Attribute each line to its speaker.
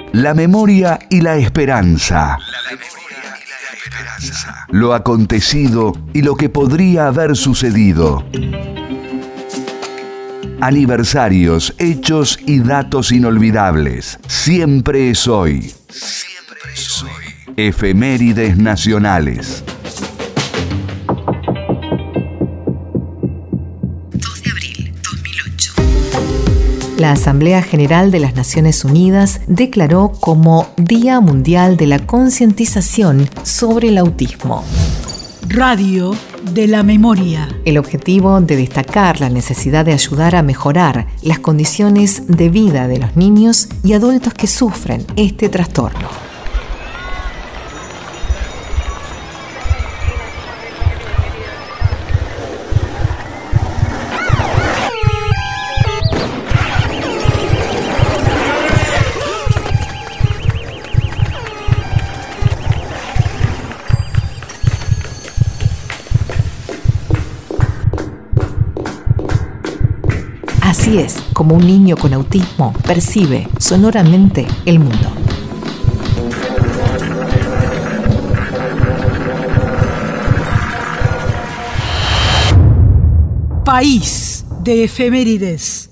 Speaker 1: La memoria y la esperanza. Lo acontecido y lo que podría haber sucedido. Aniversarios, hechos y datos inolvidables. Siempre es hoy. Siempre es hoy. Efemérides nacionales.
Speaker 2: 2 de abril 2008.
Speaker 3: La Asamblea General de las Naciones Unidas declaró como Día Mundial de la Concientización sobre el Autismo.
Speaker 2: Radio de la memoria.
Speaker 3: El objetivo de destacar la necesidad de ayudar a mejorar las condiciones de vida de los niños y adultos que sufren este trastorno. Así es como un niño con autismo percibe sonoramente el mundo.
Speaker 2: País de efemérides.